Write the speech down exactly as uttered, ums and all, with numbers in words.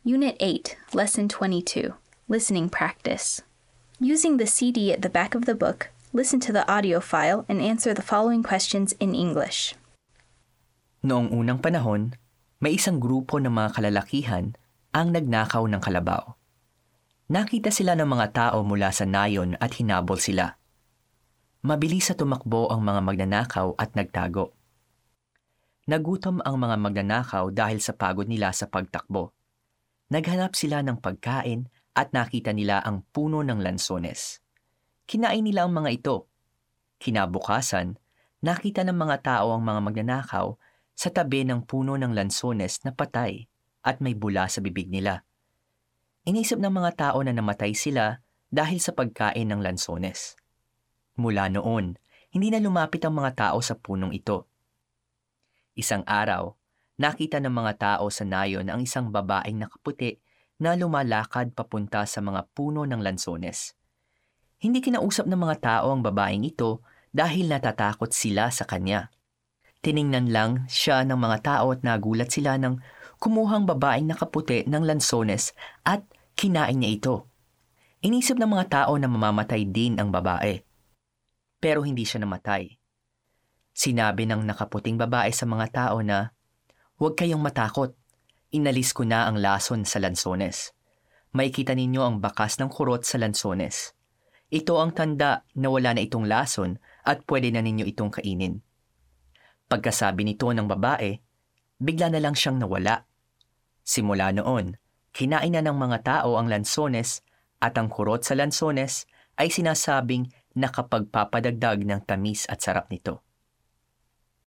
Unit eight, Lesson twenty-two, Listening Practice. Using the C D at the back of the book, listen to the audio file and answer the following questions in English. Noong unang panahon, may isang grupo ng mga kalalakihan ang nagnakaw ng kalabaw. Nakita sila ng mga tao mula sa nayon at hinabol sila. Mabilis sa tumakbo ang mga magnanakaw at nagtago. Nagutom ang mga magnanakaw dahil sa pagod nila sa pagtakbo. Naghanap sila ng pagkain at nakita nila ang puno ng lansones. Kinain nila ang mga ito. Kinabukasan, nakita ng mga tao ang mga magnanakaw sa tabi ng puno ng lansones na patay at may bula sa bibig nila. Inisip ng mga tao na namatay sila dahil sa pagkain ng lansones. Mula noon, hindi na lumapit ang mga tao sa punong ito. Isang araw, nakita ng mga tao sa nayon ang isang babaeng nakaputi na lumalakad papunta sa mga puno ng lansones. Hindi kinausap ng mga tao ang babaeng ito dahil natatakot sila sa kanya. Tiningnan lang siya ng mga tao at nagulat sila nang kumuhang babaeng nakaputi ng lansones at kinain niya ito. Inisip ng mga tao na mamamatay din ang babae. Pero hindi siya namatay. Sinabi ng nakaputing babae sa mga tao na, "Huwag kayong matakot. Inalis ko na ang lason sa lansones. Makikita ninyo ang bakas ng kurot sa lansones. Ito ang tanda na wala na itong lason at pwede na ninyo itong kainin." Pagkasabi nito ng babae, bigla na lang siyang nawala. Simula noon, kinain na ng mga tao ang lansones at ang kurot sa lansones ay sinasabing nakapagpapadagdag ng tamis at sarap nito.